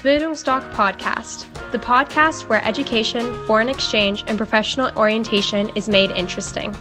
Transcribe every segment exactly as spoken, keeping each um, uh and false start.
Bildungsdoc Podcast, the podcast where education, foreign exchange, and professional orientation is made interesting.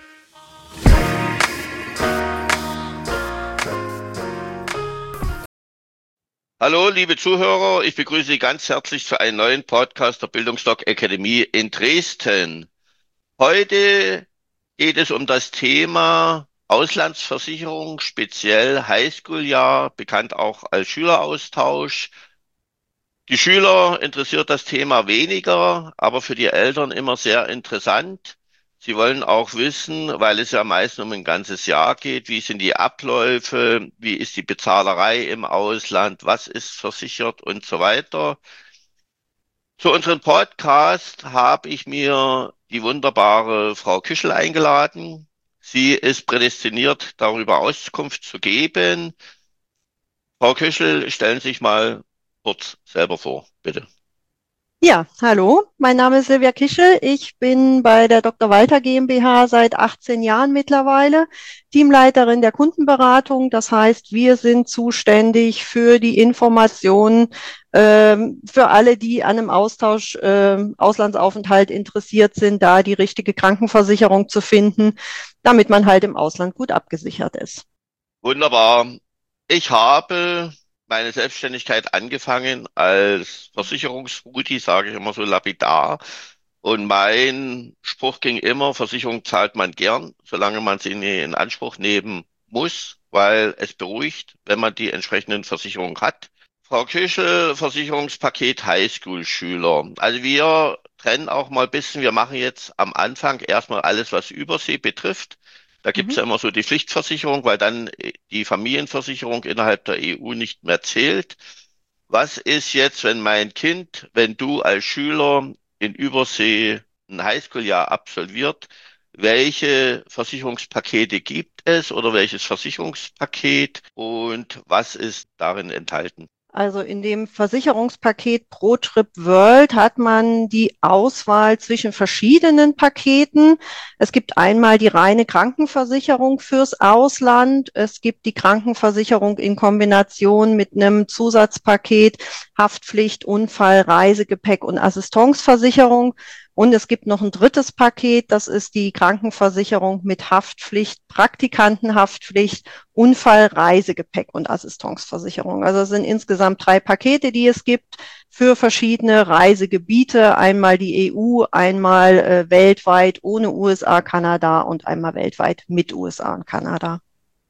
Hallo, liebe Zuhörer, ich begrüße Sie ganz herzlich zu einem neuen Podcast der Bildungsdoc Akademie in Dresden. Heute geht es um das Thema Auslandsversicherung, speziell Highschool-Jahr, bekannt auch als Schüleraustausch. Die Schüler interessiert das Thema weniger, aber für die Eltern immer sehr interessant. Sie wollen auch wissen, weil es ja meist um ein ganzes Jahr geht, wie sind die Abläufe, wie ist die Bezahlerei im Ausland, was ist versichert und so weiter. Zu unserem Podcast habe ich mir die wunderbare Frau Küschel eingeladen. Sie ist prädestiniert, darüber Auskunft zu geben. Frau Küschel, stellen Sie sich mal kurz selber vor, bitte. Ja, hallo, mein Name ist Silvia Kischel. Ich bin bei der Doktor Walter GmbH seit achtzehn Jahren mittlerweile Teamleiterin der Kundenberatung. Das heißt, wir sind zuständig für die Informationen ähm, für alle, die an einem Austausch, äh, Auslandsaufenthalt interessiert sind, da die richtige Krankenversicherung zu finden, damit man halt im Ausland gut abgesichert ist. Wunderbar. Ich habe meine Selbstständigkeit angefangen als Versicherungsrudi, sage ich immer so lapidar. Und mein Spruch ging immer, Versicherung zahlt man gern, solange man sie nie in Anspruch nehmen muss, weil es beruhigt, wenn man die entsprechenden Versicherungen hat. Frau Küschel, Versicherungspaket Highschool-Schüler. Also wir trennen auch mal ein bisschen, wir machen jetzt am Anfang erstmal alles, was Übersee betrifft. Da gibt's ja Mhm. immer so die Pflichtversicherung, weil dann die Familienversicherung innerhalb der E U nicht mehr zählt. Was ist jetzt, wenn mein Kind, wenn du als Schüler in Übersee ein Highschool-Jahr absolviert, welche Versicherungspakete gibt es oder welches Versicherungspaket und was ist darin enthalten? Also in dem Versicherungspaket ProTrip World hat man die Auswahl zwischen verschiedenen Paketen. Es gibt einmal die reine Krankenversicherung fürs Ausland. Es gibt die Krankenversicherung in Kombination mit einem Zusatzpaket Haftpflicht, Unfall, Reisegepäck und Assistenceversicherung. Und es gibt noch ein drittes Paket, das ist die Krankenversicherung mit Haftpflicht, Praktikantenhaftpflicht, Unfall, Reisegepäck und Assistenceversicherung. Also es sind insgesamt drei Pakete, die es gibt für verschiedene Reisegebiete. Einmal die E U, einmal äh, weltweit ohne U S A, Kanada und einmal weltweit mit U S A und Kanada.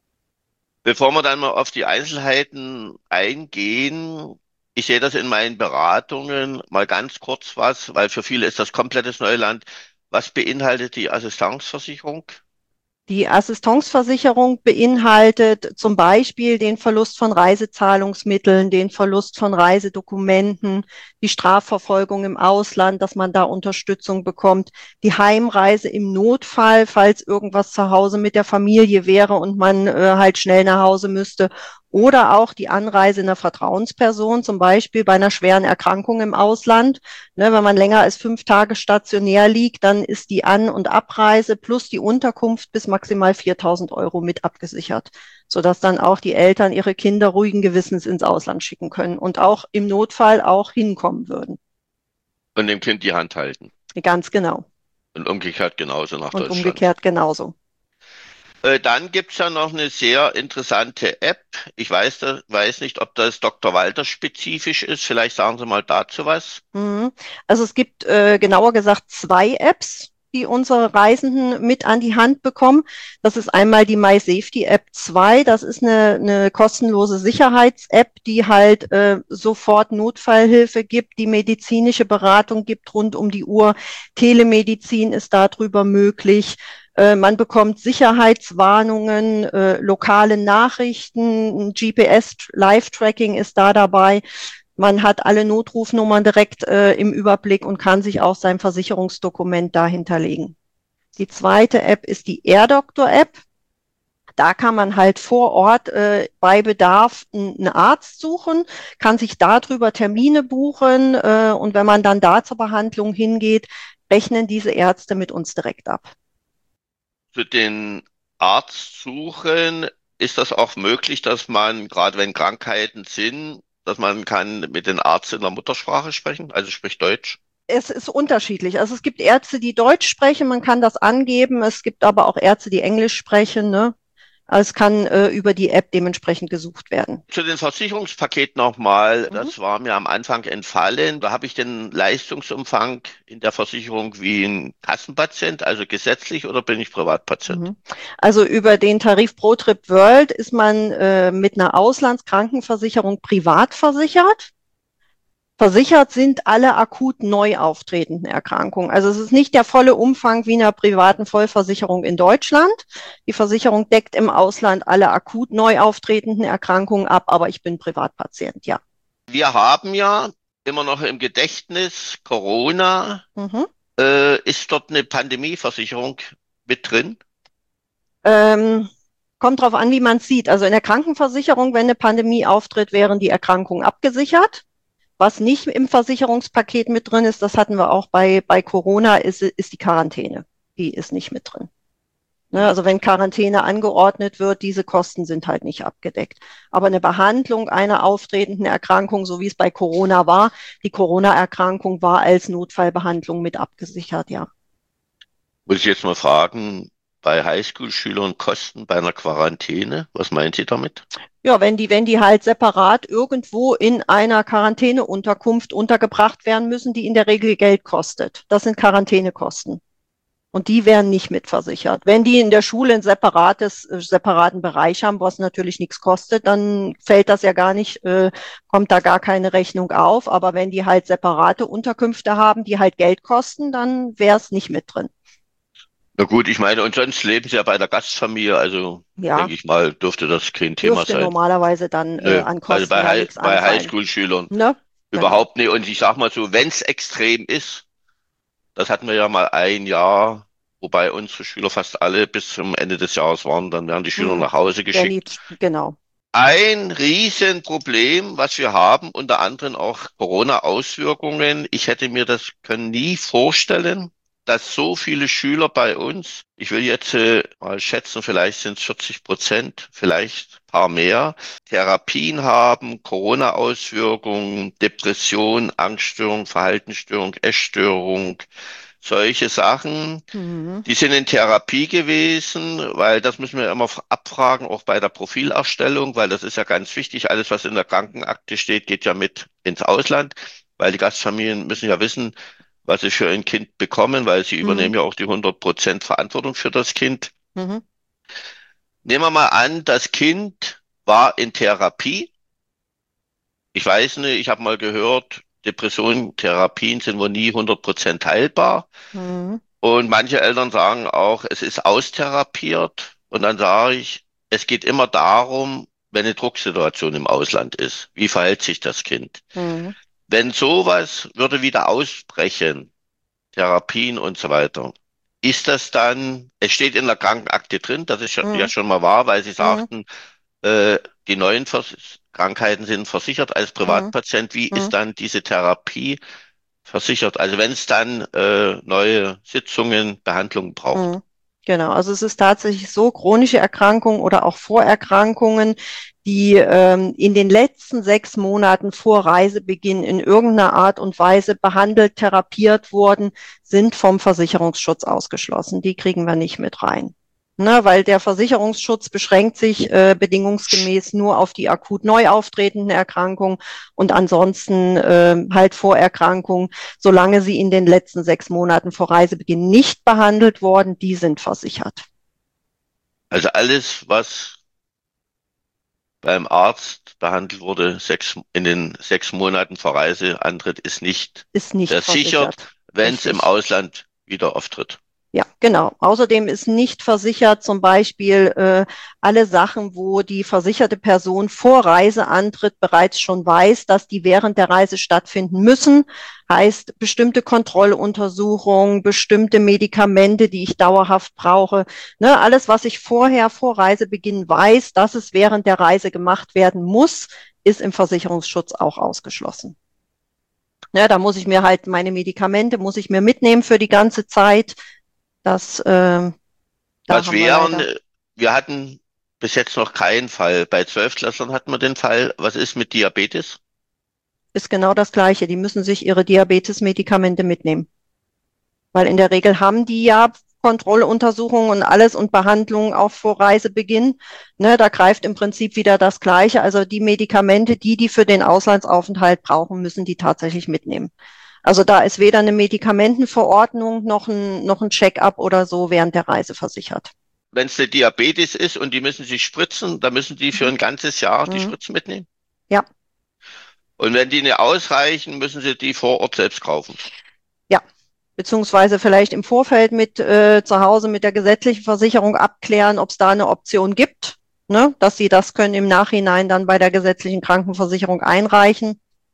Bevor wir dann mal auf die Einzelheiten eingehen, ich sehe das in meinen Beratungen mal ganz kurz was, weil für viele ist das komplettes Neuland. Was beinhaltet die Assistenceversicherung? Die Assistenceversicherung beinhaltet zum Beispiel den Verlust von Reisezahlungsmitteln, den Verlust von Reisedokumenten, die Strafverfolgung im Ausland, dass man da Unterstützung bekommt, die Heimreise im Notfall, falls irgendwas zu Hause mit der Familie wäre und man äh, halt schnell nach Hause müsste. Oder auch die Anreise einer Vertrauensperson, zum Beispiel bei einer schweren Erkrankung im Ausland. Ne, wenn man länger als fünf Tage stationär liegt, dann ist die An- und Abreise plus die Unterkunft bis maximal viertausend Euro mit abgesichert, sodass dann auch die Eltern ihre Kinder ruhigen Gewissens ins Ausland schicken können und auch im Notfall auch hinkommen würden. Und dem Kind die Hand halten. Ganz genau. Und umgekehrt genauso nach Und Deutschland. umgekehrt genauso. Äh, Dann gibt's ja noch eine sehr interessante App. Ich weiß, da, weiß nicht, ob das Doktor Walter spezifisch ist. Vielleicht sagen Sie mal dazu was. Mhm. Also es gibt äh, genauer gesagt zwei Apps, die unsere Reisenden mit an die Hand bekommen. Das ist einmal die MySafety App zwei. Das ist eine, eine kostenlose Sicherheits-App, die halt äh, sofort Notfallhilfe gibt, die medizinische Beratung gibt rund um die Uhr. Telemedizin ist darüber möglich. Äh, Man bekommt Sicherheitswarnungen, äh, lokale Nachrichten, G P S-Live-Tracking ist da dabei. Man hat alle Notrufnummern direkt äh, im Überblick und kann sich auch sein Versicherungsdokument da hinterlegen. Die zweite App ist die AirDoctor-App. Da kann man halt vor Ort äh, bei Bedarf einen Arzt suchen, kann sich darüber Termine buchen äh, und wenn man dann da zur Behandlung hingeht, rechnen diese Ärzte mit uns direkt ab. Zu den Arzt suchen ist das auch möglich, dass man, gerade wenn Krankheiten sind, dass man kann mit dem Arzt in der Muttersprache sprechen, also sprich Deutsch? Es ist unterschiedlich. Also es gibt Ärzte, die Deutsch sprechen, man kann das angeben. Es gibt aber auch Ärzte, die Englisch sprechen, ne? Also es kann äh, über die App dementsprechend gesucht werden. Zu den Versicherungspaketen nochmal, Mhm. das war mir am Anfang entfallen. Da habe ich den Leistungsumfang in der Versicherung wie ein Kassenpatient, also gesetzlich, oder bin ich Privatpatient? Mhm. Also über den Tarif ProTrip World ist man äh, mit einer Auslandskrankenversicherung privat versichert. Versichert sind alle akut neu auftretenden Erkrankungen. Also es ist nicht der volle Umfang wie einer privaten Vollversicherung in Deutschland. Die Versicherung deckt im Ausland alle akut neu auftretenden Erkrankungen ab, aber ich bin Privatpatient, ja. Wir haben ja immer noch im Gedächtnis Corona. Mhm. Äh, ist dort eine Pandemieversicherung mit drin? Ähm, kommt drauf an, wie man es sieht. Also in der Krankenversicherung, wenn eine Pandemie auftritt, wären die Erkrankungen abgesichert. Was nicht im Versicherungspaket mit drin ist, das hatten wir auch bei, bei Corona, ist, ist die Quarantäne. Die ist nicht mit drin. Ne, also wenn Quarantäne angeordnet wird, diese Kosten sind halt nicht abgedeckt. Aber eine Behandlung einer auftretenden Erkrankung, so wie es bei Corona war, die Corona-Erkrankung war als Notfallbehandlung mit abgesichert, ja. Muss ich jetzt mal fragen, bei Highschool-Schülern Kosten bei einer Quarantäne, was meint ihr damit? Ja, wenn die, wenn die halt separat irgendwo in einer Quarantäneunterkunft untergebracht werden müssen, die in der Regel Geld kostet. Das sind Quarantänekosten. Und die werden nicht mitversichert. Wenn die in der Schule ein separates, äh, separaten Bereich haben, was natürlich nichts kostet, dann fällt das ja gar nicht, äh, kommt da gar keine Rechnung auf. Aber wenn die halt separate Unterkünfte haben, die halt Geld kosten, dann wäre es nicht mit drin. Na gut, ich meine, und sonst leben sie ja bei der Gastfamilie, also Ja, denke ich mal, dürfte das kein Thema dürfte sein. normalerweise dann äh, Nö, an also Kosten bei, da High, nichts bei anfallen. Highschool-Schülern Ne? Genau. überhaupt nicht. Und ich sag mal so, wenn es extrem ist, das hatten wir ja mal ein Jahr, wobei unsere Schüler fast alle bis zum Ende des Jahres waren, dann werden die Schüler Hm. nach Hause Wenn die, geschickt. genau. Ein Riesenproblem, was wir haben, unter anderem auch Corona-Auswirkungen. Ich hätte mir das können nie vorstellen, dass so viele Schüler bei uns, ich will jetzt äh, mal schätzen, vielleicht sind es vierzig Prozent, vielleicht ein paar mehr, Therapien haben, Corona-Auswirkungen, Depression, Angststörung, Verhaltensstörung, Essstörung, solche Sachen. Mhm. Die sind in Therapie gewesen, weil das müssen wir immer f- abfragen, auch bei der Profilerstellung, weil das ist ja ganz wichtig. Alles, was in der Krankenakte steht, geht ja mit ins Ausland, weil die Gastfamilien müssen ja wissen, was sie für ein Kind bekommen, weil sie Mhm. übernehmen ja auch die hundert Prozent Verantwortung für das Kind. Mhm. Nehmen wir mal an, das Kind war in Therapie. Ich weiß nicht, ich habe mal gehört, Depressionen, Therapien sind wohl nie hundert Prozent heilbar. Mhm. Und manche Eltern sagen auch, es ist austherapiert. Und dann sage ich, es geht immer darum, wenn eine Drucksituation im Ausland ist, wie verhält sich das Kind? Mhm. Wenn sowas würde wieder ausbrechen, Therapien und so weiter, ist das dann, es steht in der Krankenakte drin, das ist ja ja Mhm. schon mal wahr, weil Sie Mhm. sagten, äh, die neuen Vers Krankheiten sind versichert als Mhm. Privatpatient. Wie ist Mhm. dann diese Therapie versichert? Also wenn es dann äh, neue Sitzungen, Behandlungen braucht. Mhm. Genau, also es ist tatsächlich so, chronische Erkrankungen oder auch Vorerkrankungen, die ähm, in den letzten sechs Monaten vor Reisebeginn in irgendeiner Art und Weise behandelt, therapiert wurden, sind vom Versicherungsschutz ausgeschlossen. Die kriegen wir nicht mit rein. Ne, weil der Versicherungsschutz beschränkt sich äh, bedingungsgemäß nur auf die akut neu auftretenden Erkrankungen und ansonsten äh, halt Vorerkrankungen, solange sie in den letzten sechs Monaten vor Reisebeginn nicht behandelt worden, die sind versichert. Also alles, was beim Arzt behandelt wurde, sechs, in den sechs Monaten vor Reiseantritt, ist nicht Ist nicht versichert, versichert. wenn es im Richtig. Ausland wieder auftritt. Ja, genau. Außerdem ist nicht versichert zum Beispiel äh, alle Sachen, wo die versicherte Person vor Reiseantritt bereits schon weiß, dass die während der Reise stattfinden müssen. Heißt bestimmte Kontrolluntersuchungen, bestimmte Medikamente, die ich dauerhaft brauche. Ne, alles, was ich vorher vor Reisebeginn weiß, dass es während der Reise gemacht werden muss, ist im Versicherungsschutz auch ausgeschlossen. Ja, da muss ich mir halt meine Medikamente, muss ich mir mitnehmen für die ganze Zeit. Das, äh, da Was haben wir wären, leider. wir hatten bis jetzt noch keinen Fall. Bei Zwölftklässlern hatten wir den Fall. Was ist mit Diabetes? ist genau das Gleiche. Die müssen sich ihre Diabetes-Medikamente mitnehmen. Weil in der Regel haben die ja Kontrolluntersuchungen und alles und Behandlungen auch vor Reisebeginn. Ne, da greift im Prinzip wieder das Gleiche. Also die Medikamente, die die für den Auslandsaufenthalt brauchen, müssen die tatsächlich mitnehmen. Also da ist weder eine Medikamentenverordnung noch ein, noch ein Check-up oder so während der Reise versichert. Wenn es eine Diabetes ist und die müssen sich spritzen, dann müssen die für ein ganzes Jahr die Mhm. Spritzen mitnehmen. Ja. Und wenn die nicht ausreichen, müssen sie die vor Ort selbst kaufen. Ja, beziehungsweise vielleicht im Vorfeld mit äh, zu Hause mit der gesetzlichen Versicherung abklären, ob es da eine Option gibt, ne, dass sie das können im Nachhinein dann bei der gesetzlichen Krankenversicherung einreichen.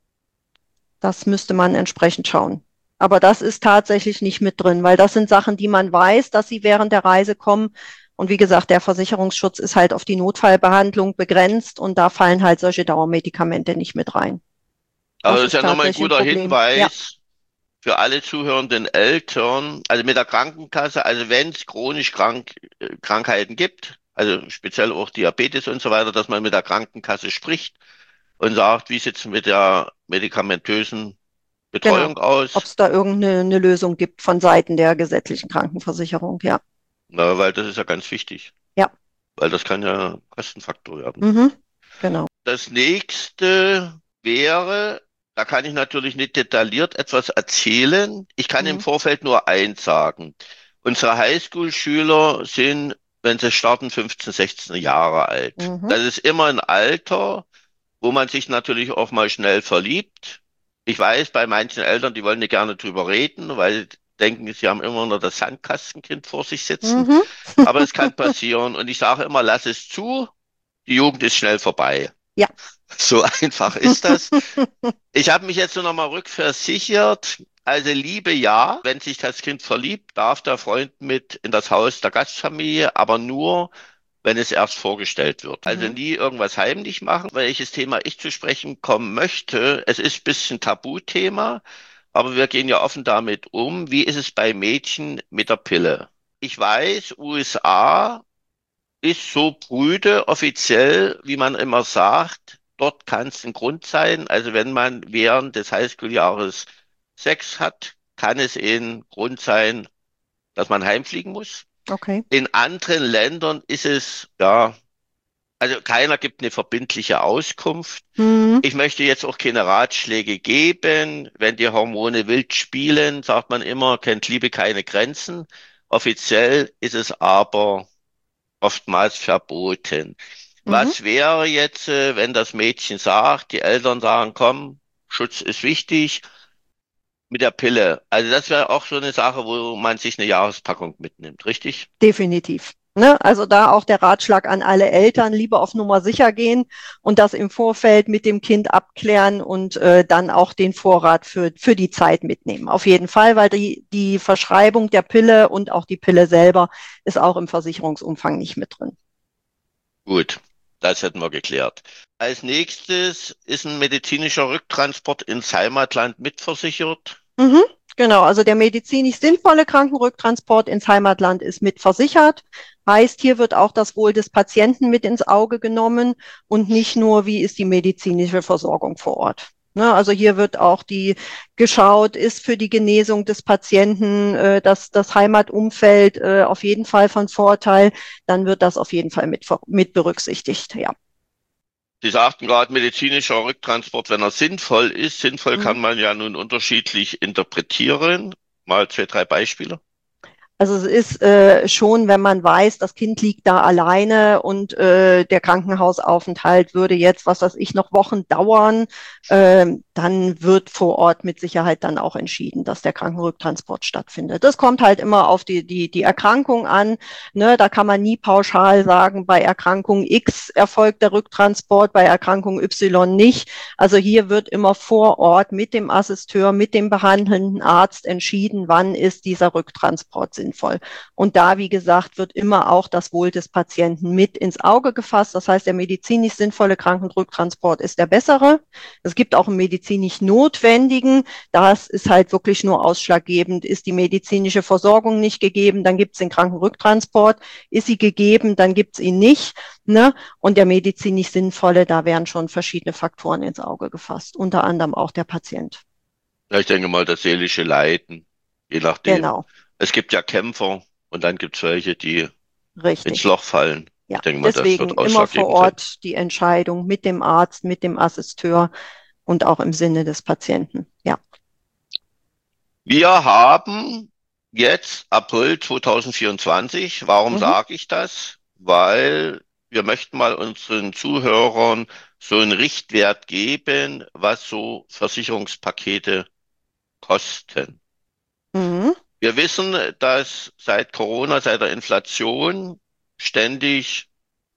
Das müsste man entsprechend schauen. Aber das ist tatsächlich nicht mit drin, weil das sind Sachen, die man weiß, dass sie während der Reise kommen. Und wie gesagt, der Versicherungsschutz ist halt auf die Notfallbehandlung begrenzt und da fallen halt solche Dauermedikamente nicht mit rein. Also Das das ist ja nochmal ein tatsächlich guter Problem. Hinweis Ja. für alle zuhörenden Eltern, also mit der Krankenkasse, also wenn es chronisch krank, äh, Krankheiten gibt, also speziell auch Diabetes und so weiter, dass man mit der Krankenkasse spricht und sagt, wie sieht es mit der medikamentösen Genau. Betreuung aus? Ob es da irgendeine eine Lösung gibt von Seiten der gesetzlichen Krankenversicherung, ja. Na, weil das ist ja ganz wichtig. Ja. Weil das kann ja Kostenfaktor werden. Mhm. Genau. Das nächste wäre, da kann ich natürlich nicht detailliert etwas erzählen. Ich kann im Mhm. Vorfeld nur eins sagen. Unsere Highschool-Schüler sind, wenn sie starten, fünfzehn, sechzehn Jahre alt. Mhm. Das ist immer ein Alter, wo man sich natürlich auch mal schnell verliebt. Ich weiß, bei manchen Eltern, die wollen nicht gerne drüber reden, weil sie denken, sie haben immer nur das Sandkastenkind vor sich sitzen. Mhm. Aber es kann passieren. Und ich sage immer, lass es zu. Die Jugend ist schnell vorbei. Ja. So einfach ist das. Ich habe mich jetzt nur noch mal rückversichert. Also Liebe ja, wenn sich das Kind verliebt, darf der Freund mit in das Haus der Gastfamilie, aber nur, wenn es erst vorgestellt wird. Also Mhm. nie irgendwas heimlich machen. Welches Thema ich zu sprechen kommen möchte, es ist ein bisschen Tabuthema, aber wir gehen ja offen damit um. Wie ist es bei Mädchen mit der Pille? Ich weiß, U S A ist so prüde offiziell, wie man immer sagt. Dort kann es ein Grund sein. Also wenn man während des Highschool-Jahres Sex hat, kann es ein Grund sein, dass man heimfliegen muss. Okay. In anderen Ländern ist es, ja, also keiner gibt eine verbindliche Auskunft. Mhm. Ich möchte jetzt auch keine Ratschläge geben. Wenn die Hormone wild spielen, sagt man immer, kennt Liebe keine Grenzen. Offiziell ist es aber oftmals verboten. Mhm. Was wäre jetzt, äh, wenn das Mädchen sagt, die Eltern sagen, komm, Schutz ist wichtig, mit der Pille? Also das wäre auch so eine Sache, wo man sich eine Jahrespackung mitnimmt, richtig? Definitiv. Ne? Also da auch der Ratschlag an alle Eltern, lieber auf Nummer sicher gehen und das im Vorfeld mit dem Kind abklären und äh, dann auch den Vorrat für, für die Zeit mitnehmen. Auf jeden Fall, weil die, die Verschreibung der Pille und auch die Pille selber ist auch im Versicherungsumfang nicht mit drin. Gut, das hätten wir geklärt. Als nächstes ist ein medizinischer Rücktransport ins Heimatland mitversichert. Mhm, genau, also der medizinisch sinnvolle Krankenrücktransport ins Heimatland ist mit versichert. Heißt, hier wird auch das Wohl des Patienten mit ins Auge genommen und nicht nur, wie ist die medizinische Versorgung vor Ort. Ne, also hier wird auch die geschaut, ist für die Genesung des Patienten äh, das, das Heimatumfeld äh, auf jeden Fall von Vorteil, dann wird das auf jeden Fall mit, mit berücksichtigt, ja. Sie sagten gerade medizinischer Rücktransport, wenn er sinnvoll ist. Sinnvoll Mhm. kann man ja nun unterschiedlich interpretieren. Mal zwei, drei Beispiele. Also es ist äh, schon, wenn man weiß, das Kind liegt da alleine und äh, der Krankenhausaufenthalt würde jetzt, was weiß ich, noch Wochen dauern, äh, dann wird vor Ort mit Sicherheit dann auch entschieden, dass der Krankenrücktransport stattfindet. Das kommt halt immer auf die, die, die Erkrankung an. Ne? Da kann man nie pauschal sagen, bei Erkrankung X erfolgt der Rücktransport, bei Erkrankung Y nicht. Also hier wird immer vor Ort mit dem Assisteur, mit dem behandelnden Arzt entschieden, wann ist dieser Rücktransport sinnvoll. sinnvoll. Und da, wie gesagt, wird immer auch das Wohl des Patienten mit ins Auge gefasst. Das heißt, der medizinisch sinnvolle Krankendrücktransport ist der bessere. Es gibt auch einen medizinisch notwendigen. Das ist halt wirklich nur ausschlaggebend. Ist die medizinische Versorgung nicht gegeben, dann gibt es den Krankenrücktransport. Ist sie gegeben, dann gibt es ihn nicht. Ne? Und der medizinisch sinnvolle, da werden schon verschiedene Faktoren ins Auge gefasst, unter anderem auch der Patient. Ja, ich denke mal, das seelische Leiden, je nachdem. Genau, Es gibt ja Kämpfer und dann gibt es welche, die ins richtig. Loch fallen. Ja, Ich denke mal, das deswegen wird immer vor ausschlaggebend sein. Ort die Entscheidung mit dem Arzt, mit dem Assisteur und auch im Sinne des Patienten. Ja. Wir haben jetzt April zweitausendvierundzwanzig. Warum Mhm. sage ich das? Weil wir möchten mal unseren Zuhörern so einen Richtwert geben, was so Versicherungspakete kosten. Mhm. Wir wissen, dass seit Corona, seit der Inflation ständig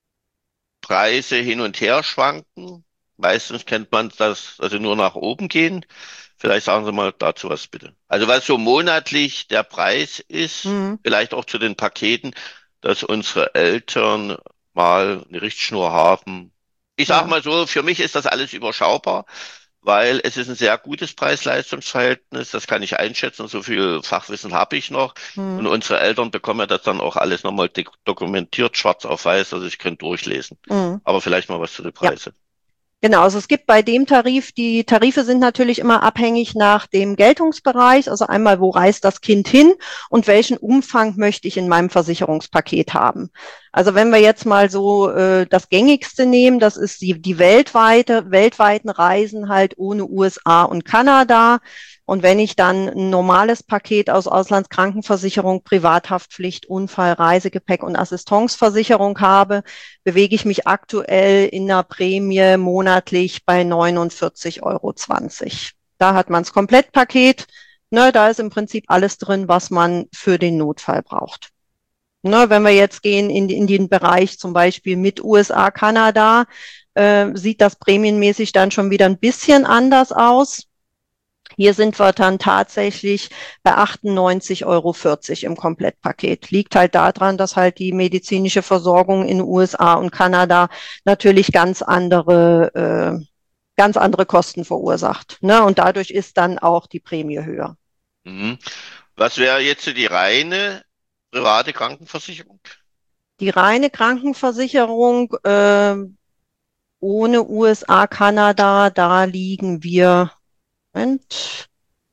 Preise hin und her schwanken. Meistens kennt man das, also nur nach oben gehen. Vielleicht sagen Sie mal dazu was bitte. Also was so monatlich der Preis ist, Mhm. vielleicht auch zu den Paketen, dass unsere Eltern mal eine Richtschnur haben. Ich sage Ja. mal so, für mich ist das alles überschaubar, weil es ist ein sehr gutes Preis-Leistungs-Verhältnis. Das kann ich einschätzen. So viel Fachwissen habe ich noch. Und Mhm. unsere Eltern bekommen ja das dann auch alles nochmal dokumentiert, schwarz auf weiß, also ich könnte durchlesen. Mhm. Aber vielleicht mal was zu den Ja. Preisen. Genau, also es gibt bei dem Tarif, die Tarife sind natürlich immer abhängig nach dem Geltungsbereich, also einmal, wo reist das Kind hin und welchen Umfang möchte ich in meinem Versicherungspaket haben. Also wenn wir jetzt mal so äh, das Gängigste nehmen, das ist die, die weltweite, weltweiten Reisen halt ohne U S A und Kanada. Und wenn ich dann ein normales Paket aus Auslandskrankenversicherung, Privathaftpflicht, Unfall, Reisegepäck und Assistanceversicherung habe, bewege ich mich aktuell in einer Prämie monatlich bei neunundvierzig Euro zwanzig. Da hat man das Komplettpaket. Ne, da ist im Prinzip alles drin, was man für den Notfall braucht. Ne, wenn wir jetzt gehen in, in den Bereich zum Beispiel mit U S A, Kanada, äh, sieht das prämienmäßig dann schon wieder ein bisschen anders aus. Hier sind wir dann tatsächlich bei achtundneunzig Euro vierzig im Komplettpaket. Liegt halt daran, dass halt die medizinische Versorgung in den U S A und Kanada natürlich ganz andere, äh, ganz andere Kosten verursacht. Ne? Und dadurch ist dann auch die Prämie höher. Mhm. Was wäre jetzt die reine private Krankenversicherung? Die reine Krankenversicherung äh, ohne U S A, Kanada, da liegen wir, Moment,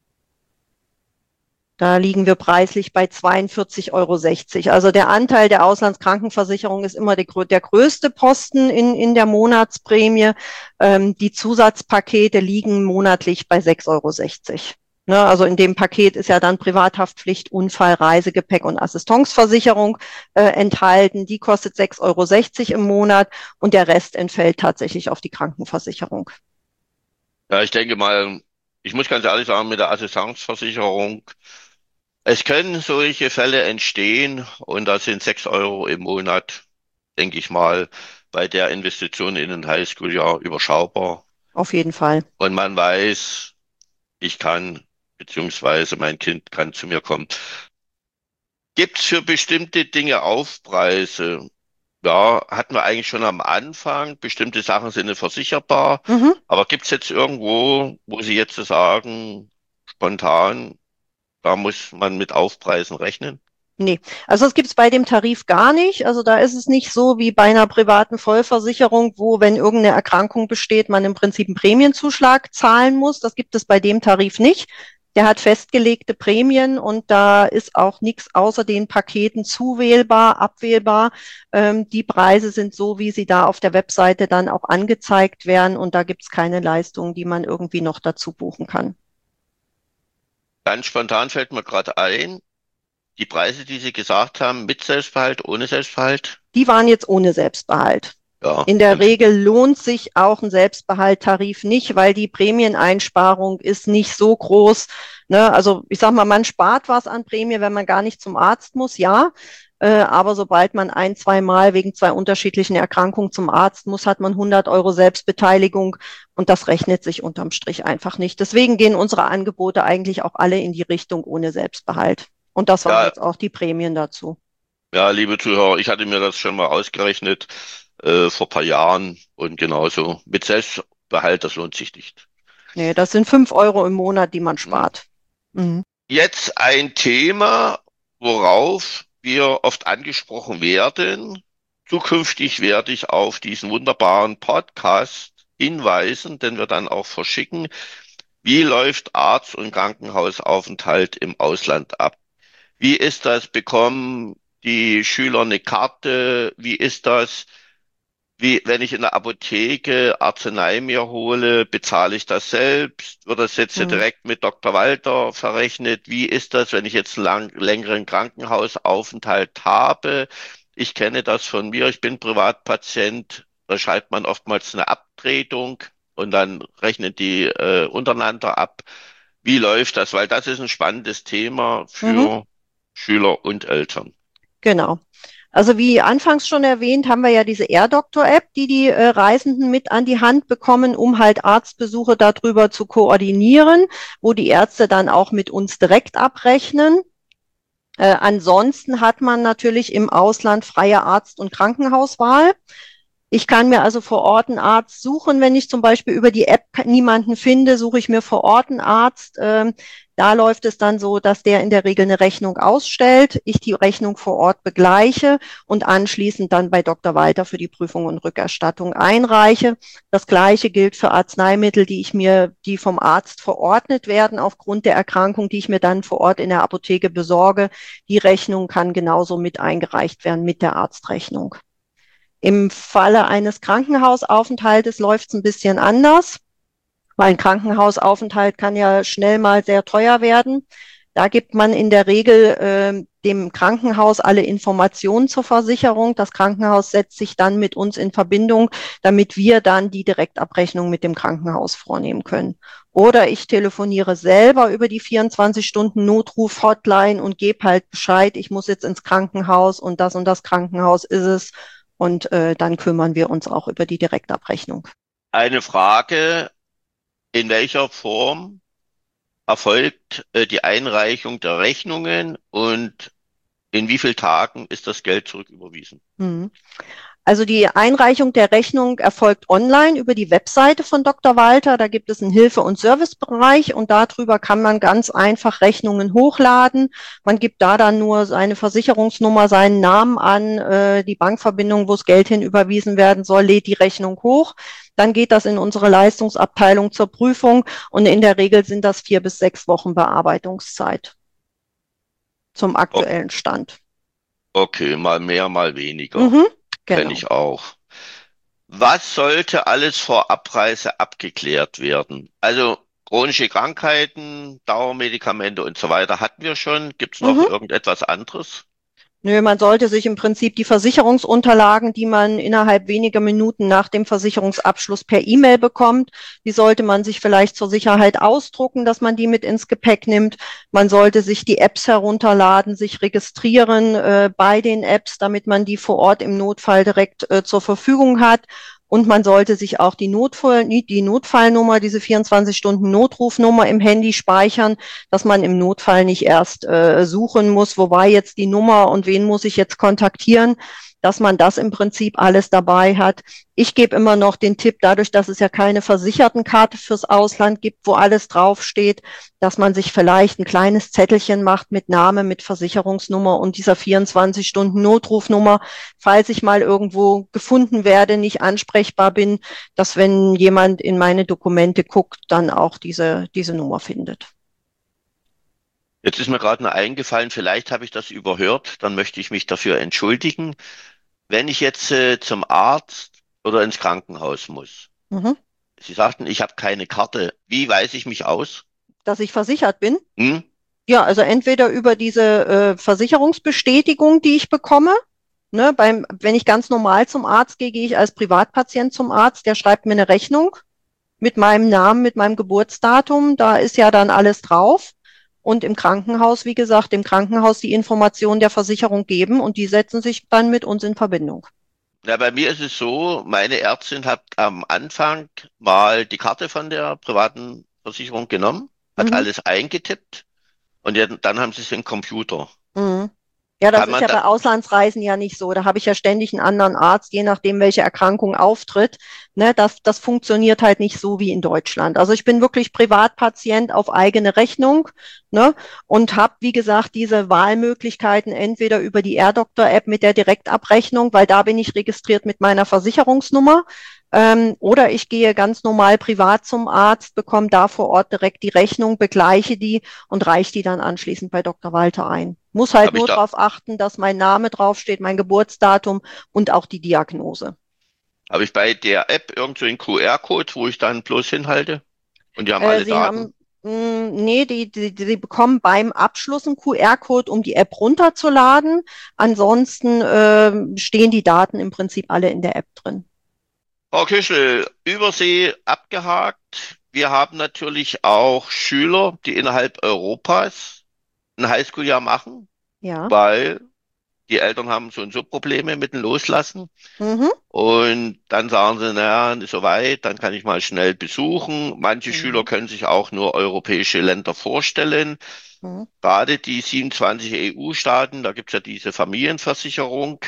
da liegen wir preislich bei zweiundvierzig Euro sechzig. Also der Anteil der Auslandskrankenversicherung ist immer der, der größte Posten in, in der Monatsprämie. Ähm, die Zusatzpakete liegen monatlich bei sechs Euro sechzig. Ne, also in dem Paket ist ja dann Privathaftpflicht, Unfall, Reisegepäck und Assistanceversicherung äh, enthalten. Die kostet sechs Euro sechzig im Monat und der Rest entfällt tatsächlich auf die Krankenversicherung. Ja, ich denke mal, ich muss ganz ehrlich sagen, mit der Assistanceversicherung, es können solche Fälle entstehen und da sind sechs Euro im Monat, denke ich mal, bei der Investition in ein Highschool-Jahr überschaubar. Auf jeden Fall. Und man weiß, ich kann, beziehungsweise mein Kind kann zu mir kommen. Gibt es für bestimmte Dinge Aufpreise? Ja, hatten wir eigentlich schon am Anfang. Bestimmte Sachen sind nicht versicherbar. Mhm. Aber gibt es jetzt irgendwo, wo Sie jetzt sagen, spontan, da muss man mit Aufpreisen rechnen? Nee, also das gibt es bei dem Tarif gar nicht. Also da ist es nicht so wie bei einer privaten Vollversicherung, wo, wenn irgendeine Erkrankung besteht, man im Prinzip einen Prämienzuschlag zahlen muss. Das gibt es bei dem Tarif nicht. Der hat festgelegte Prämien und da ist auch nichts außer den Paketen zuwählbar, abwählbar. Ähm, die Preise sind so, wie sie da auf der Webseite dann auch angezeigt werden und da gibt es keine Leistungen, die man irgendwie noch dazu buchen kann. Ganz spontan fällt mir gerade ein, die Preise, die Sie gesagt haben, mit Selbstbehalt, ohne Selbstbehalt? Die waren jetzt ohne Selbstbehalt. Ja. In der Regel lohnt sich auch ein Selbstbehalttarif nicht, weil die Prämieneinsparung ist nicht so groß. Ne? Also ich sag mal, man spart was an Prämie, wenn man gar nicht zum Arzt muss, ja. Äh, aber sobald man ein, zwei Mal wegen zwei unterschiedlichen Erkrankungen zum Arzt muss, hat man hundert Euro Selbstbeteiligung und das rechnet sich unterm Strich einfach nicht. Deswegen gehen unsere Angebote eigentlich auch alle in die Richtung ohne Selbstbehalt. Und das waren Ja, jetzt auch die Prämien dazu. ja, liebe Zuhörer, ich hatte mir das schon mal ausgerechnet äh, vor ein paar Jahren und genauso mit Selbstbehalt, das lohnt sich nicht. Nee, das sind fünf Euro im Monat, die man Hm. spart. Mhm. Jetzt ein Thema, worauf wir oft angesprochen werden. Zukünftig werde ich auf diesen wunderbaren Podcast hinweisen, den wir dann auch verschicken. Wie läuft Arzt- und Krankenhausaufenthalt im Ausland ab? Wie ist das? Bekommen die Schüler eine Karte? Wie ist das? Wie, wenn ich in der Apotheke Arznei mir hole, bezahle ich das selbst? Wird das jetzt hier Mhm. direkt mit Doktor Walter verrechnet? Wie ist das, wenn ich jetzt einen lang, längeren Krankenhausaufenthalt habe? Ich kenne das von mir. Ich bin Privatpatient. Da schreibt man oftmals eine Abtretung und dann rechnen die äh, untereinander ab. Wie läuft das? Weil das ist ein spannendes Thema Mhm. für Schüler und Eltern. Genau. Also wie anfangs schon erwähnt, haben wir ja diese AirDoctor-App, die die äh, Reisenden mit an die Hand bekommen, um halt Arztbesuche darüber zu koordinieren, wo die Ärzte dann auch mit uns direkt abrechnen. Äh, ansonsten hat man natürlich im Ausland freie Arzt- und Krankenhauswahl. Ich kann mir also vor Ort einen Arzt suchen. Wenn ich zum Beispiel über die App niemanden finde, suche ich mir vor Ort einen Arzt. Ähm, da läuft es dann so, dass der in der Regel eine Rechnung ausstellt, ich die Rechnung vor Ort begleiche und anschließend dann bei Doktor Walter für die Prüfung und Rückerstattung einreiche. Das Gleiche gilt für Arzneimittel, die ich mir, die vom Arzt verordnet werden aufgrund der Erkrankung, die ich mir dann vor Ort in der Apotheke besorge. Die Rechnung kann genauso mit eingereicht werden mit der Arztrechnung. Im Falle eines Krankenhausaufenthaltes läuft es ein bisschen anders, weil ein Krankenhausaufenthalt kann ja schnell mal sehr teuer werden. Da gibt man in der Regel äh, dem Krankenhaus alle Informationen zur Versicherung. Das Krankenhaus setzt sich dann mit uns in Verbindung, damit wir dann die Direktabrechnung mit dem Krankenhaus vornehmen können. Oder ich telefoniere selber über die vierundzwanzig-Stunden-Notruf-Hotline und gebe halt Bescheid, ich muss jetzt ins Krankenhaus und das und das Krankenhaus ist es. Und äh, dann kümmern wir uns auch über die Direktabrechnung. Eine Frage, in welcher Form erfolgt äh, die Einreichung der Rechnungen und in wie vielen Tagen ist das Geld zurücküberwiesen? Hm. Also die Einreichung der Rechnung erfolgt online über die Webseite von Doktor Walter. Da gibt es einen Hilfe- und Servicebereich und darüber kann man ganz einfach Rechnungen hochladen. Man gibt da dann nur seine Versicherungsnummer, seinen Namen an, äh, die Bankverbindung, wo das Geld hin überwiesen werden soll, lädt die Rechnung hoch. Dann geht das in unsere Leistungsabteilung zur Prüfung und in der Regel sind das vier bis sechs Wochen Bearbeitungszeit zum O- aktuellen Stand. Okay, mal mehr, mal weniger. Mhm, Kenne genau. ich auch. Was sollte alles vor Abreise abgeklärt werden? Also chronische Krankheiten, Dauermedikamente und so weiter hatten wir schon. Gibt es noch Mhm. irgendetwas anderes? Nö, man sollte sich im Prinzip die Versicherungsunterlagen, die man innerhalb weniger Minuten nach dem Versicherungsabschluss per E-Mail bekommt, die sollte man sich vielleicht zur Sicherheit ausdrucken, dass man die mit ins Gepäck nimmt. Man sollte sich die Apps herunterladen, sich registrieren äh, bei den Apps, damit man die vor Ort im Notfall direkt äh, zur Verfügung hat. Und man sollte sich auch die Notfall, die Notfallnummer, diese vierundzwanzig-Stunden-Notrufnummer im Handy speichern, dass man im Notfall nicht erst äh, suchen muss, wo war jetzt die Nummer und wen muss ich jetzt kontaktieren, dass man das im Prinzip alles dabei hat. Ich gebe immer noch den Tipp, dadurch, dass es ja keine Versichertenkarte fürs Ausland gibt, wo alles draufsteht, dass man sich vielleicht ein kleines Zettelchen macht mit Name, mit Versicherungsnummer und dieser vierundzwanzig-Stunden-Notrufnummer, falls ich mal irgendwo gefunden werde, nicht ansprechbar bin, dass wenn jemand in meine Dokumente guckt, dann auch diese, diese Nummer findet. Jetzt ist mir gerade noch eingefallen, vielleicht habe ich das überhört, dann möchte ich mich dafür entschuldigen. Wenn ich jetzt äh, zum Arzt oder ins Krankenhaus muss, Mhm. Sie sagten, ich habe keine Karte. Wie weise ich mich aus? Dass ich versichert bin. Hm? Ja, also entweder über diese äh, Versicherungsbestätigung, die ich bekomme. Ne, beim, wenn ich ganz normal zum Arzt gehe, gehe ich als Privatpatient zum Arzt, der schreibt mir eine Rechnung mit meinem Namen, mit meinem Geburtsdatum. Da ist ja dann alles drauf. Und im Krankenhaus, wie gesagt, im Krankenhaus die Informationen der Versicherung geben und die setzen sich dann mit uns in Verbindung. Ja, bei mir ist es so, meine Ärztin hat am Anfang mal die Karte von der privaten Versicherung genommen, hat Mhm. alles eingetippt und ja, dann haben sie es im Computer. Mhm. Ja, das Kann ist man ja da, bei Auslandsreisen ja nicht so. Da habe ich ja ständig einen anderen Arzt, je nachdem, welche Erkrankung auftritt. Ne, das, das funktioniert halt nicht so wie in Deutschland. Also ich bin wirklich Privatpatient auf eigene Rechnung, ne, und habe, wie gesagt, diese Wahlmöglichkeiten entweder über die AirDoctor-App mit der Direktabrechnung, weil da bin ich registriert mit meiner Versicherungsnummer. Ähm, oder ich gehe ganz normal privat zum Arzt, bekomme da vor Ort direkt die Rechnung, begleiche die und reiche die dann anschließend bei Doktor Walter ein. Muss halt habe ich nur da, darauf achten, dass mein Name draufsteht, mein Geburtsdatum und auch die Diagnose. habe ich bei der App irgend so einen Q R-Code, wo ich dann bloß hinhalte und die haben Äh, alle Sie Daten. haben, mh, nee, die, die, die, Sie bekommen beim Abschluss einen Q R-Code, um die App runterzuladen. Ansonsten ähm, stehen die Daten im Prinzip alle in der App drin. Frau Küschel, Übersee abgehakt. Wir haben natürlich auch Schüler, die innerhalb Europas ein Highschool-Jahr machen, Ja. weil die Eltern haben so und so Probleme mit dem Loslassen. Mhm. Und dann sagen sie, naja, nicht so weit, dann kann ich mal schnell besuchen. Manche Schüler Mhm. können sich auch nur europäische Länder vorstellen. Mhm. Gerade die siebenundzwanzig E U-Staaten, da gibt's ja diese Familienversicherung.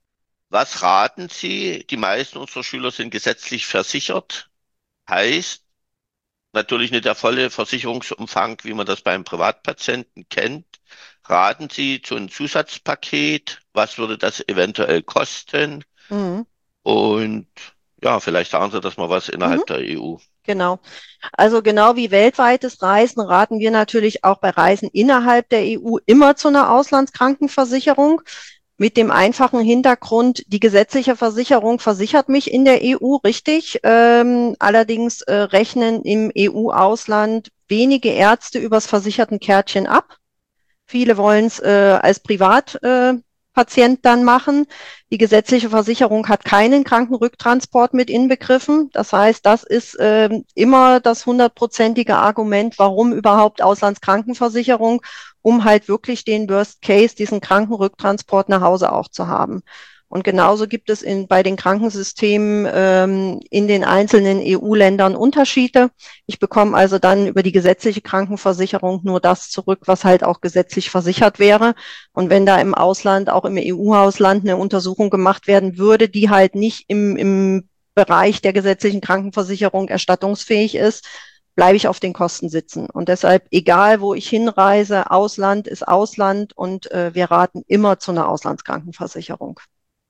Was raten Sie? Die meisten unserer Schüler sind gesetzlich versichert. Heißt natürlich nicht der volle Versicherungsumfang, wie man das beim Privatpatienten kennt. Raten Sie zu einem Zusatzpaket? Was würde das eventuell kosten? Mhm. Und ja, vielleicht sagen Sie das mal was Mhm. innerhalb der E U. Genau. Also genau wie weltweites Reisen raten wir natürlich auch bei Reisen innerhalb der E U immer zu einer Auslandskrankenversicherung. Mit dem einfachen Hintergrund, die gesetzliche Versicherung versichert mich in der E U, richtig. Ähm, allerdings äh, rechnen im E U-Ausland wenige Ärzte übers versicherten Kärtchen ab. Viele wollen es äh, als Privatpatient äh, Patient dann machen. Die gesetzliche Versicherung hat keinen Krankenrücktransport mit inbegriffen. Das heißt, das ist ähm, immer das hundertprozentige Argument, warum überhaupt Auslandskrankenversicherung, um halt wirklich den Worst Case, diesen Krankenrücktransport nach Hause auch zu haben. Und genauso gibt es in, bei den Krankensystemen ähm, in den einzelnen E U-Ländern Unterschiede. Ich bekomme also dann über die gesetzliche Krankenversicherung nur das zurück, was halt auch gesetzlich versichert wäre. Und wenn da im Ausland, auch im E U-Ausland, eine Untersuchung gemacht werden würde, die halt nicht im, im Bereich der gesetzlichen Krankenversicherung erstattungsfähig ist, bleibe ich auf den Kosten sitzen. Und deshalb, egal wo ich hinreise, Ausland ist Ausland und äh, wir raten immer zu einer Auslandskrankenversicherung.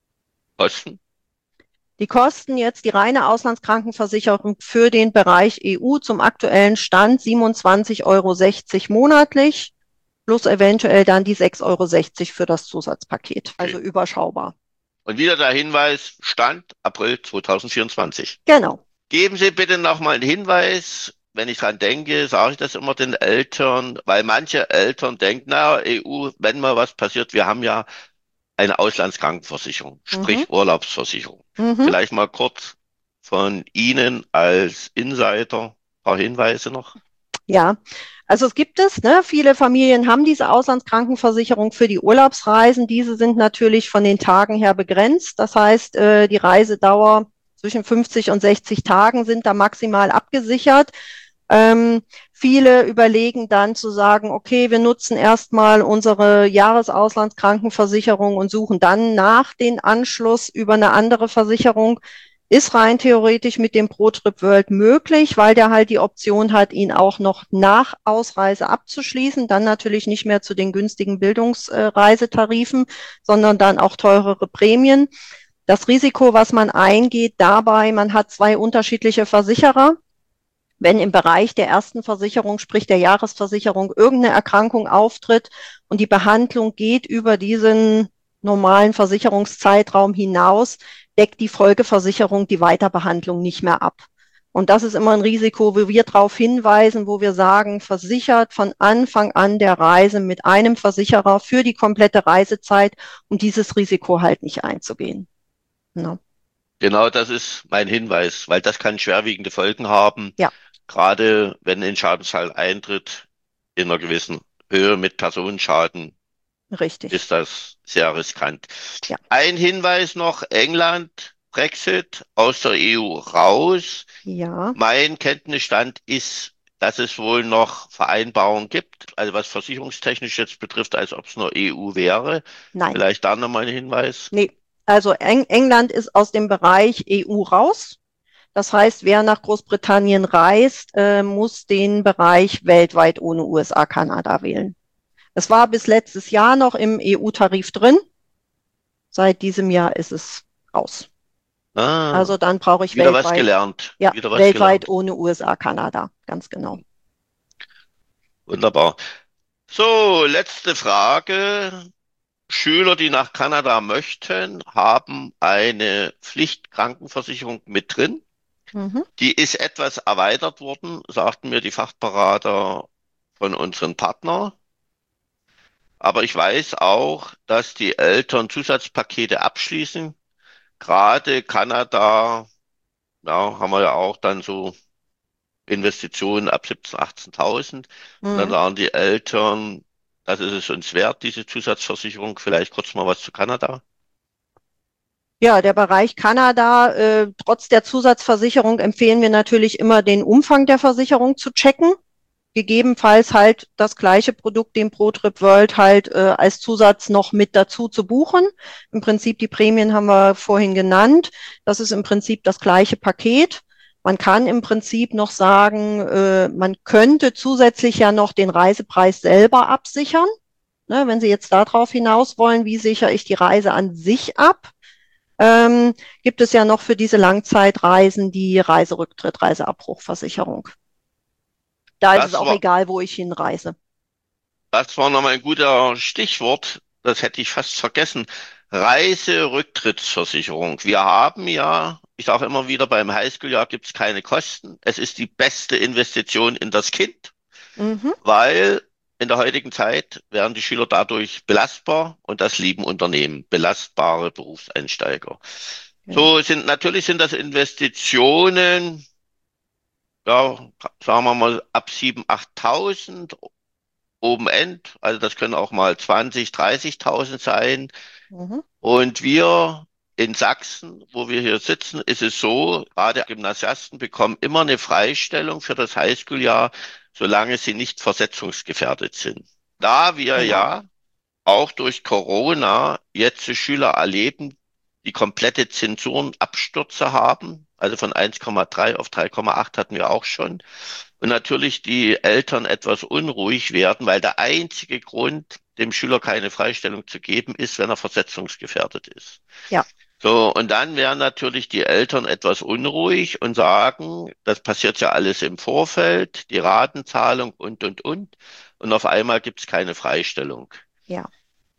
Kosten? Die Kosten jetzt, die reine Auslandskrankenversicherung für den Bereich E U zum aktuellen Stand siebenundzwanzig Euro sechzig monatlich, plus eventuell dann die sechs Euro sechzig für das Zusatzpaket. Okay. Also überschaubar. Und wieder der Hinweis, Stand April zweitausendvierundzwanzig. Genau. Geben Sie bitte nochmal einen Hinweis. Wenn ich dran denke, sage ich das immer den Eltern, weil manche Eltern denken, na, E U, wenn mal was passiert, wir haben ja eine Auslandskrankenversicherung, Mhm. sprich Urlaubsversicherung. Mhm. Vielleicht mal kurz von Ihnen als Insider ein paar Hinweise noch. Ja, also es gibt es, ne? Viele Familien haben diese Auslandskrankenversicherung für die Urlaubsreisen. Diese sind natürlich von den Tagen her begrenzt. Das heißt, äh, die Reisedauer zwischen fünfzig und sechzig Tagen sind da maximal abgesichert. Ähm, viele überlegen dann zu sagen, okay, wir nutzen erstmal unsere Jahresauslandskrankenversicherung und suchen dann nach den Anschluss über eine andere Versicherung. Ist rein theoretisch mit dem ProTrip World möglich, weil der halt die Option hat, ihn auch noch nach Ausreise abzuschließen, dann natürlich nicht mehr zu den günstigen Bildungsreisetarifen, sondern dann auch teurere Prämien. Das Risiko, was man eingeht dabei, man hat zwei unterschiedliche Versicherer. Wenn im Bereich der ersten Versicherung, sprich der Jahresversicherung, irgendeine Erkrankung auftritt und die Behandlung geht über diesen normalen Versicherungszeitraum hinaus, deckt die Folgeversicherung die Weiterbehandlung nicht mehr ab. Und das ist immer ein Risiko, wo wir darauf hinweisen, wo wir sagen, versichert von Anfang an der Reise mit einem Versicherer für die komplette Reisezeit, um dieses Risiko halt nicht einzugehen. No. Genau, das ist mein Hinweis, weil das kann schwerwiegende Folgen haben, Ja, gerade wenn ein Schadensfall eintritt in einer gewissen Höhe mit Personenschaden, richtig. ist das sehr riskant. Ja. Ein Hinweis noch, England, Brexit aus der E U raus. Ja. Mein Kenntnisstand ist dass es wohl noch Vereinbarungen gibt, also was versicherungstechnisch jetzt betrifft, als ob es nur E U wäre. Nein, Vielleicht da nochmal ein Hinweis. nee. Also Eng England ist aus dem Bereich E U raus. Das heißt, wer nach Großbritannien reist, äh, muss den Bereich weltweit ohne U S A, Kanada wählen. Es war bis letztes Jahr noch im E U-Tarif drin. Seit diesem Jahr ist es raus. Ah, Also dann brauche ich wieder was weltweit, gelernt. ja, Wieder was weltweit gelernt. ohne U S A, Kanada, ganz genau. Wunderbar. So, letzte Frage. Schüler, die nach Kanada möchten, haben eine Pflichtkrankenversicherung mit drin. Mhm. Die ist etwas erweitert worden, sagten mir die Fachberater von unseren Partnern. Aber ich weiß auch, dass die Eltern Zusatzpakete abschließen. Gerade Kanada, ja, haben wir ja auch dann so Investitionen ab siebzehntausend, achtzehntausend. Und dann Mhm. sagen die Eltern, das ist es uns wert, diese Zusatzversicherung. Vielleicht kurz mal was zu Kanada. Ja, der Bereich Kanada, äh, trotz der Zusatzversicherung empfehlen wir natürlich immer, den Umfang der Versicherung zu checken. Gegebenenfalls halt das gleiche Produkt, den ProTrip World halt äh, als Zusatz noch mit dazu zu buchen. Im Prinzip die Prämien haben wir vorhin genannt. Das ist im Prinzip das gleiche Paket. Man kann im Prinzip noch sagen, äh, man könnte zusätzlich ja noch den Reisepreis selber absichern. Ne, wenn Sie jetzt darauf hinaus wollen, wie sichere ich die Reise an sich ab? Ähm, gibt es ja noch für diese Langzeitreisen die Reiserücktritt, Reiseabbruchversicherung. Da ist es Das auch war, egal, wo ich hinreise. das war nochmal ein guter Stichwort. Das hätte ich fast vergessen. Reiserücktrittsversicherung. Wir haben ja, ich sage immer wieder, beim Highschool-Jahr gibt es keine Kosten. Es ist die beste Investition in das Kind, Mhm, weil in der heutigen Zeit werden die Schüler dadurch belastbar und das lieben Unternehmen, belastbare Berufseinsteiger. genau. So sind, natürlich sind das Investitionen, ja, sagen wir mal ab siebentausend, achttausend oben End. Also das können auch mal zwanzig, dreißigtausend sein. Mhm, Und wir in Sachsen, wo wir hier sitzen, ist es so, gerade Gymnasiasten bekommen immer eine Freistellung für das Highschool-Jahr, solange sie nicht versetzungsgefährdet sind. Da wir genau. ja auch durch Corona jetzt die Schüler erleben, die komplette Zensurenabstürze haben, also von eins Komma drei auf drei Komma acht hatten wir auch schon. Und natürlich die Eltern etwas unruhig werden, weil der einzige Grund, dem Schüler keine Freistellung zu geben, ist, wenn er versetzungsgefährdet ist. Ja, So, und dann werden natürlich die Eltern etwas unruhig und sagen, das passiert ja alles im Vorfeld, die Ratenzahlung und, und, und. Und auf einmal gibt es keine Freistellung. ja.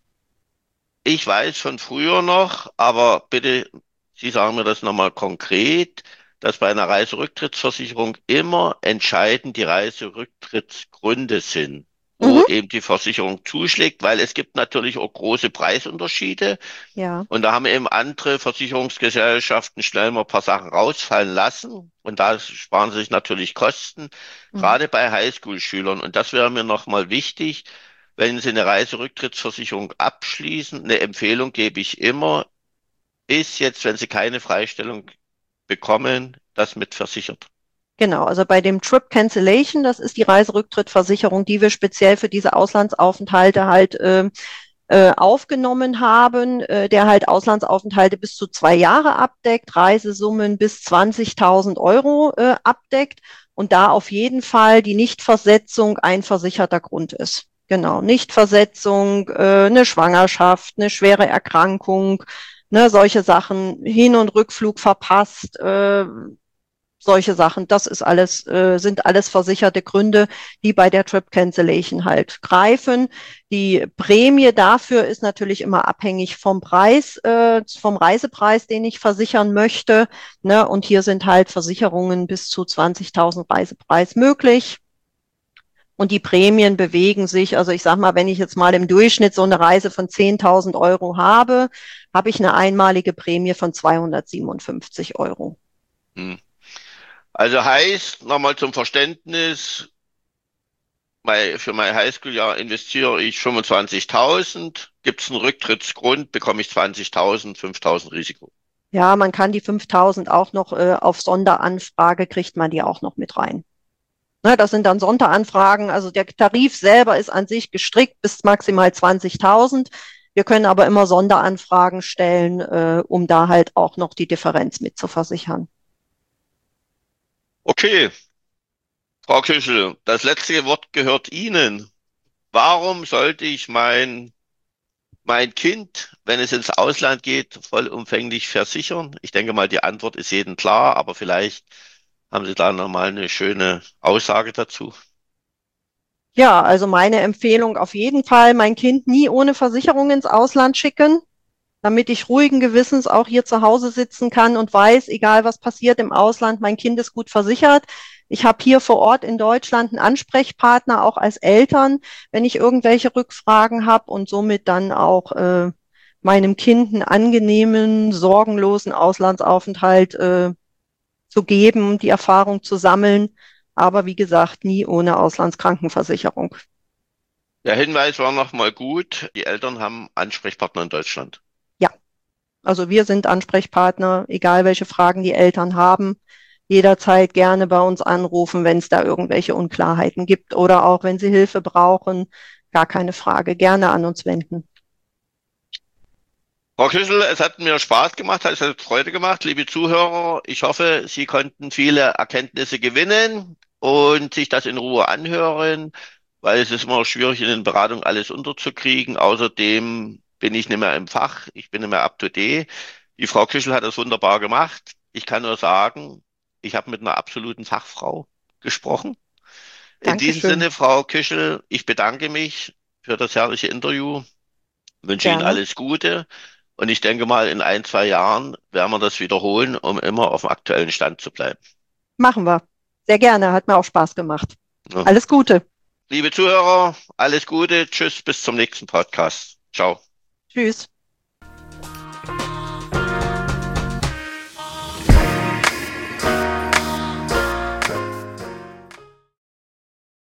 Ich weiß von früher noch, aber bitte, Sie sagen mir das nochmal konkret, dass bei einer Reiserücktrittsversicherung immer entscheidend die Reiserücktrittsgründe sind, wo Mhm, eben die Versicherung zuschlägt, weil es gibt natürlich auch große Preisunterschiede ja. und da haben eben andere Versicherungsgesellschaften schnell mal ein paar Sachen rausfallen lassen und da sparen sie sich natürlich Kosten, Mhm. gerade bei Highschool-Schülern. Und das wäre mir nochmal wichtig, wenn Sie eine Reiserücktrittsversicherung abschließen. Eine Empfehlung gebe ich immer, ist jetzt, wenn Sie keine Freistellung bekommen, das mit versichert. Genau, also bei dem Trip Cancellation, das ist die Reiserücktrittversicherung, die wir speziell für diese Auslandsaufenthalte halt ähm, äh, aufgenommen haben, äh, der halt Auslandsaufenthalte bis zu zwei Jahre abdeckt, Reisesummen bis zwanzigtausend Euro äh, abdeckt und da auf jeden Fall die Nichtversetzung ein versicherter Grund ist. Genau, Nichtversetzung, äh, eine Schwangerschaft, eine schwere Erkrankung, ne, solche Sachen, Hin- und Rückflug verpasst, äh, solche Sachen, das ist alles, äh, sind alles versicherte Gründe, die bei der Trip Cancellation halt greifen. Die Prämie dafür ist natürlich immer abhängig vom Preis, äh, vom Reisepreis, den ich versichern möchte. Ne? Und hier sind halt Versicherungen bis zu zwanzigtausend Reisepreis möglich. Und die Prämien bewegen sich, also ich sag mal, wenn ich jetzt mal im Durchschnitt so eine Reise von zehntausend Euro habe, habe ich eine einmalige Prämie von zweihundertsiebenundfünfzig Euro. Hm. Also heißt, nochmal zum Verständnis, mein, für mein Highschool-Jahr investiere ich fünfundzwanzigtausend. Gibt es einen Rücktrittsgrund, bekomme ich zwanzigtausend, fünftausend Risiko. Ja, man kann die fünftausend auch noch äh, auf Sonderanfrage, kriegt man die auch noch mit rein. Ne, das sind dann Sonderanfragen. Also der Tarif selber ist an sich gestrickt bis maximal zwanzigtausend. Wir können aber immer Sonderanfragen stellen, äh, um da halt auch noch die Differenz mit zu versichern. Okay, Frau Küschel, das letzte Wort gehört Ihnen. Warum sollte ich mein, mein Kind, wenn es ins Ausland geht, vollumfänglich versichern? Ich denke mal, die Antwort ist jedem klar, aber vielleicht haben Sie da nochmal eine schöne Aussage dazu. Ja, also meine Empfehlung auf jeden Fall, mein Kind nie ohne Versicherung ins Ausland schicken, damit ich ruhigen Gewissens auch hier zu Hause sitzen kann und weiß, egal was passiert im Ausland, mein Kind ist gut versichert. Ich habe hier vor Ort in Deutschland einen Ansprechpartner, auch als Eltern, wenn ich irgendwelche Rückfragen habe und somit dann auch äh, meinem Kind einen angenehmen, sorgenlosen Auslandsaufenthalt äh, zu geben, die Erfahrung zu sammeln. Aber wie gesagt, nie ohne Auslandskrankenversicherung. Der Hinweis war nochmal gut. Die Eltern haben Ansprechpartner in Deutschland. Ja, also wir sind Ansprechpartner, egal welche Fragen die Eltern haben. Jederzeit gerne bei uns anrufen, wenn es da irgendwelche Unklarheiten gibt oder auch wenn sie Hilfe brauchen. Gar keine Frage, gerne an uns wenden. Frau Küssel, es hat mir Spaß gemacht, es hat Freude gemacht, liebe Zuhörer. Ich hoffe, Sie konnten viele Erkenntnisse gewinnen und sich das in Ruhe anhören, weil es ist immer schwierig, in den Beratungen alles unterzukriegen. Außerdem bin ich nicht mehr im Fach, ich bin nicht mehr up to date. Die Frau Küschel hat das wunderbar gemacht. Ich kann nur sagen, ich habe mit einer absoluten Fachfrau gesprochen. In diesem Dankeschön. Sinne, Frau Küschel, ich bedanke mich für das herrliche Interview, wünsche Ihnen Gerne. alles Gute. Und ich denke mal, in ein, zwei Jahren werden wir das wiederholen, um immer auf dem aktuellen Stand zu bleiben. Machen wir. Sehr gerne, hat mir auch Spaß gemacht. Ja. Alles Gute. Liebe Zuhörer, alles Gute. Tschüss, bis zum nächsten Podcast. Ciao. Tschüss.